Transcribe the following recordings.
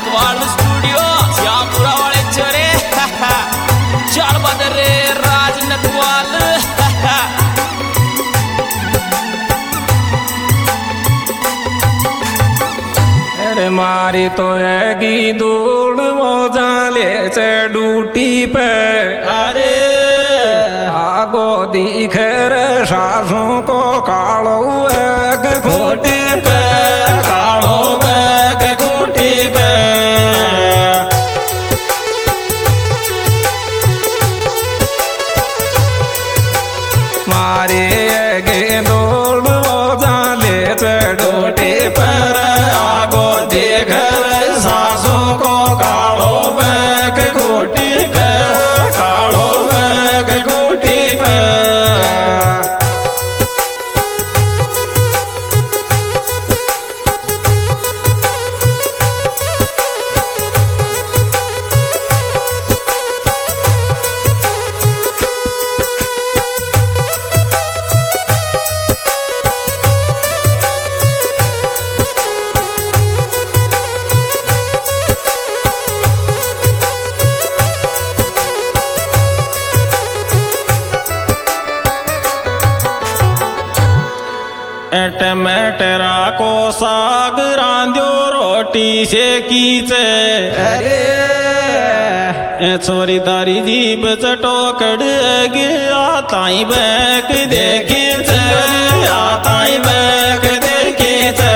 नटवाल studio Shyampura वाले चरे चल बदर रे राज नटवाल। अरे मारी तो हैगी दूड़ वो जाले से ड्यूटी पे। अरे आगो दिख रे सासू को कालो एक खूटी पे, कालो बैग खूटी पे। मारी हैगी दूड़ वो जाले से ड्यूटी पर। आगो देख रे सासू को कालो बैग खूटी पे, कालो बैग खूटी पे। टमाटरा को साग रांध्यो रोटी से कीचे। अरे छोरी तारी जीभ चटोकड़ गया ताई बैक देखी छे, ताई बैक देखी छे।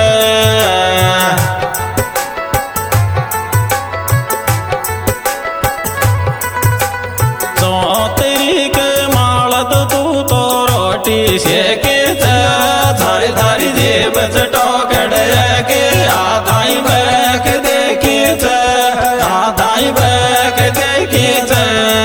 चौतरी के मालत तू तो रोटी सेके छे, थारी थारी जीभ चटोकड़ गया ताई बैक देखी छे, ताई बैक देखी छे।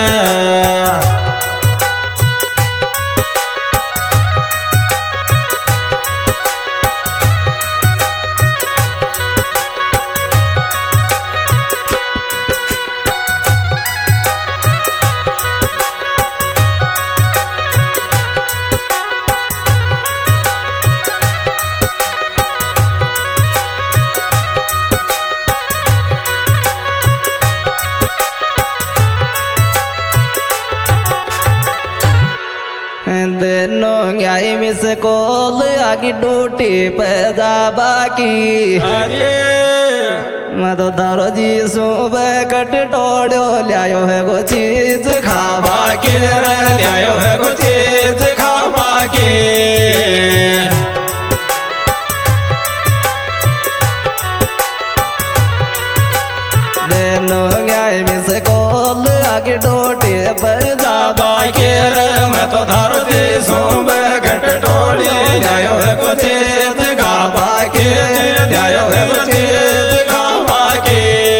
आई मिस कॉल आगे ड्यूटी पे जा बाकी। अरे मैं तो दारो जी सुबह कट टोड़ो लियायो है वो चीज खावा के लियायो है कुछ चीज खावा के। देनो आई मिस कॉल आगे ड्यूटी पर जा बाकी मैं तो धारो जी सुबह कट टोड़ी लियायो है कुछ चीज खावा के, लियायो है कुछ चीज खावा के।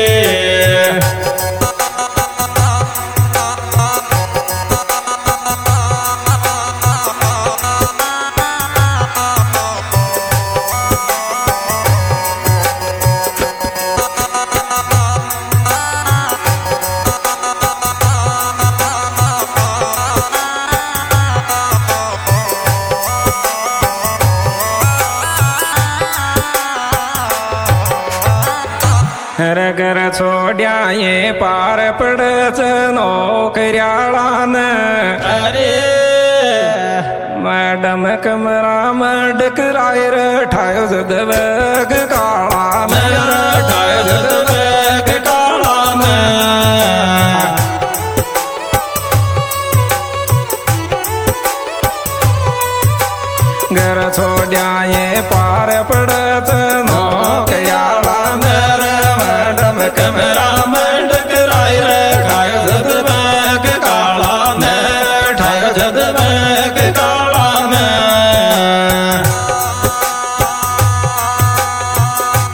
घर छोड़िया ये पार पड़च नौकरियाला ने। अरे मैडम कमरा में डकराए रे ठायो जदवग काला मेरा ठायो जदवग काला में। घर छोड़िया ये पार पड़च नौकरियाला कमरा में डकराई रे ठायो जदवग काला में, ठायो जदवग काला में।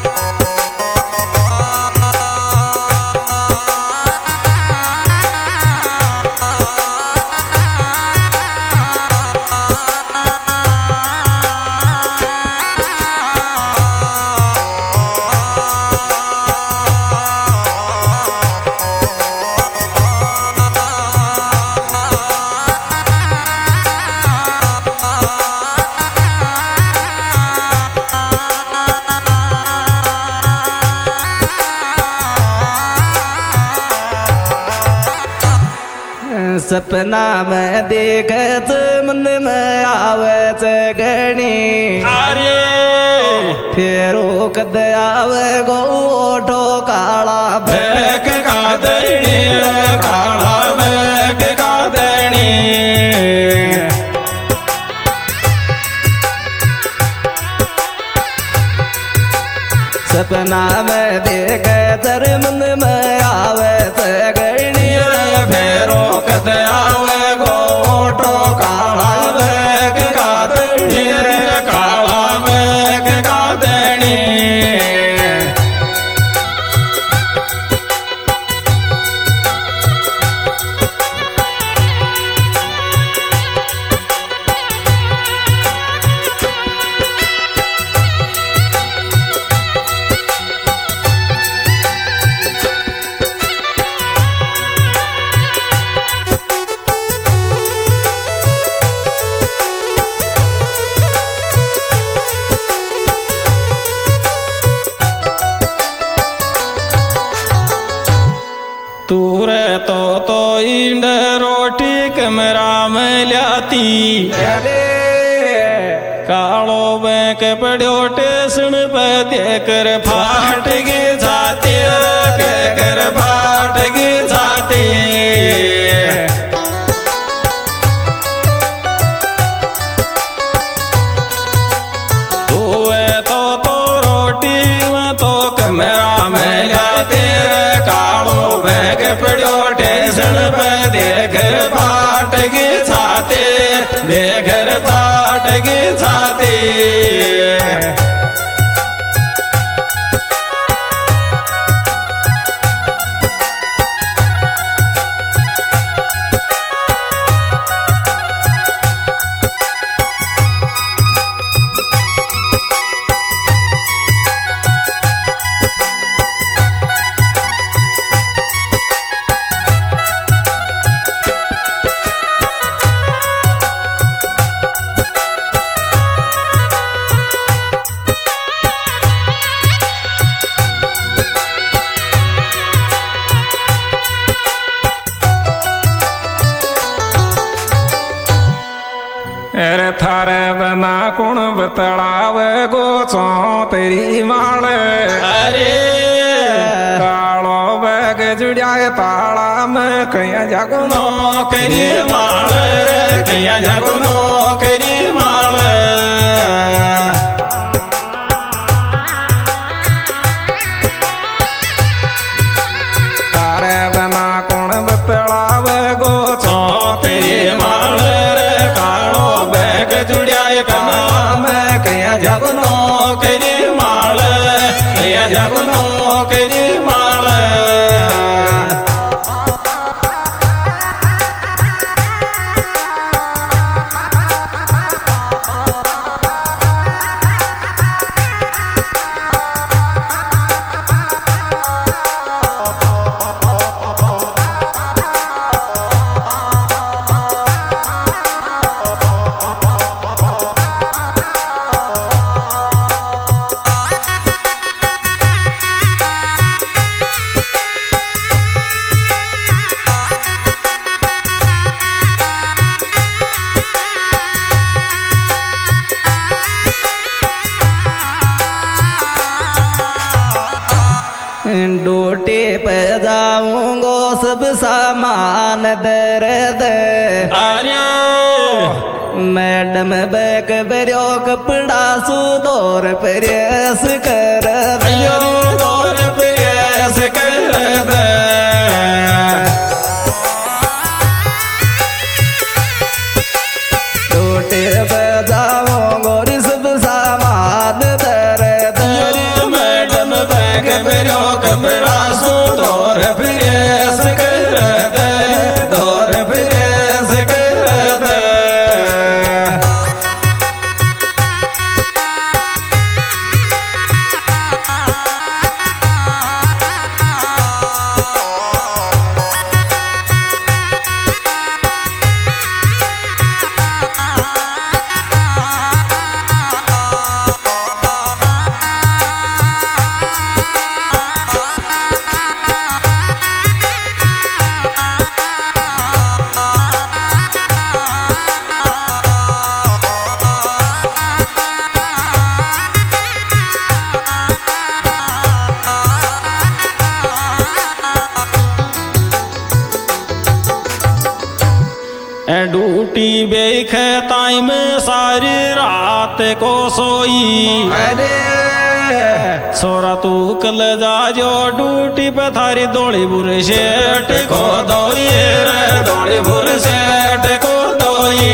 सपना में देखत मन में आवत गणी अरे फेरो कद आवे गो ओठो काला बैक का दणी काला बैक का दणी सपना में देखत मन में आवत गणी फेरो कद आवे गो ओठो काला बैक का दणी काला बैक का दणी तूरे तो इंड रोटी कमरा में लाती कालो बैंक पड़ो टेसन पे देकर फाट के जाते कर फाट के जाते तो रोटी में तो कमरा में लाते कालो बैग पड़ो टेंशन पे देकर फाट के छाते देकर फाट के छाते अरे थारे बना कुण बतलाव गो चो तेरी माल अरे कालो बैग जुड़िया ताला में कहीं जागो नौकरी माल कया जग नौकरी माल थारे बना कुण बतलाव गो चो तेरे माल कालो बैग जुड़िया काम कया जग नौकरी माल कया जग नौकरी माल डोटे पे जाऊंगो सब सामान दर्द अरे मैडम बैग बरियो कपड़ा सुदोर प्रेस कर अयो दौर प्रेस कर दे डोटे पे जाऊंगो सब सामान दर्द मैडम बैग मेरो कपड़ा सो दौर प्रेस कर दे दौर प्रेस कर दे ड्यूटी बेख टाइम सारी रात को सोई। अरे छोरा तू कल जा जो ड्यूटी पे थारी दौड़ी बुरे सेठ को दोई रे दौड़ी बुरे सेठ को दोई।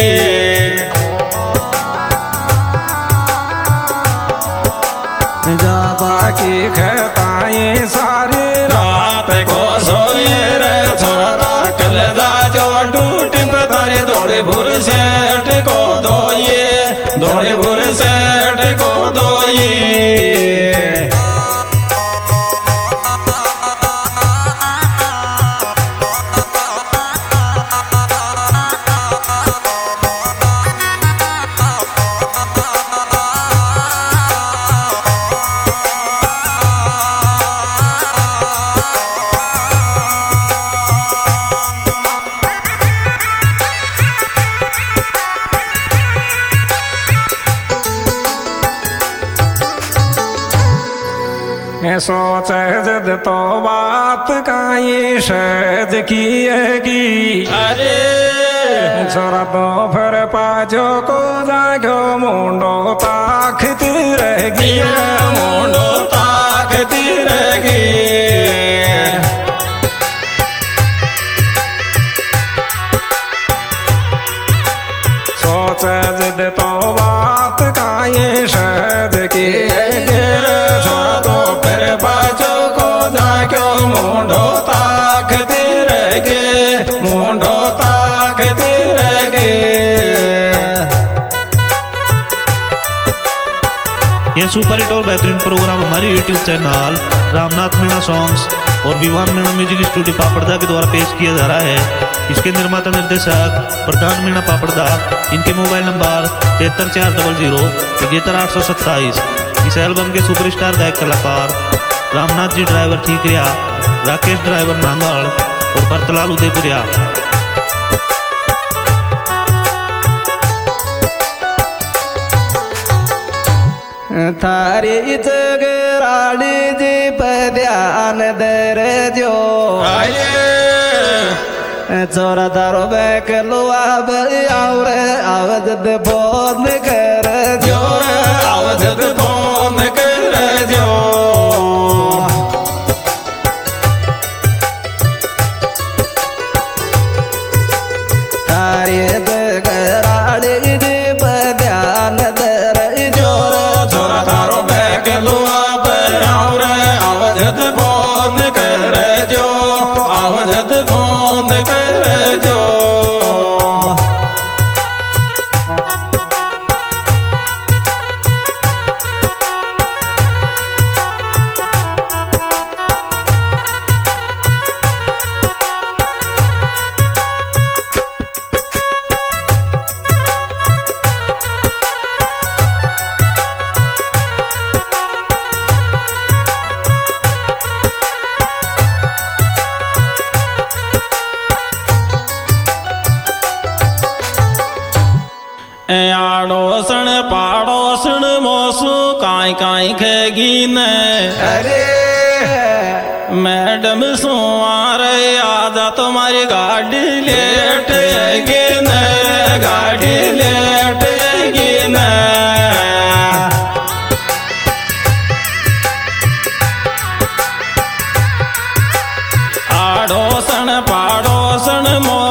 जा बाकी खताएं सारी रात को सोई रे छोरा कल जा जो ड्यूटी पे थारी दौड़ी बुरे सेठ को दोई दौड़ी बुरे सेठ को दोई। सोच जद तो बात काई शद की। अरे छोरा तो फिर पाजो को जागो मुंडो ताकती रहेगी मुंडो ताकती रहेगी। सोच जद तो बात काई शद की। छोरा तो फिर बाजो को जागो मुंडो ताकती रहेगी मुंडो ताकती रहेगी। यह सुपर हिट और बेहतरीन प्रोग्राम हमारे YouTube channel Ramnath Meena songs और विवान मीणा म्यूजिक स्टूडियो पापड़दा के द्वारा पेश किया जा रहा है। इसके निर्माता निर्देशक प्रधान मीणा पापड़दा। इनके मोबाइल नंबर 7340 इस एल्बम के सुपरस्टार गायक कलाकार रामनाथ जी ड्राइवर ठीकरिया, राकेश ड्राइवर नांगल और भरतलाल उदयपुरिया। थारी जगराली जी पर ध्यान दर जो। छोरा तारो बैक लुआ और आवाज फोन कर जो आवाज फोन कर जो। थारी जगराली जी पर ध्यान दर जो। छोरा तारो बैक लुआ और आवाज फोन कर जो आवाज फोन कर जो। आड़ोसण पाड़ोसण मोसू काई काई खेगी न। अरे मैडम सुमार आजा तुम्हारी गाड़ी लेट गे न गाड़ी लेट गे न। आड़ोसण पाड़ोसण मो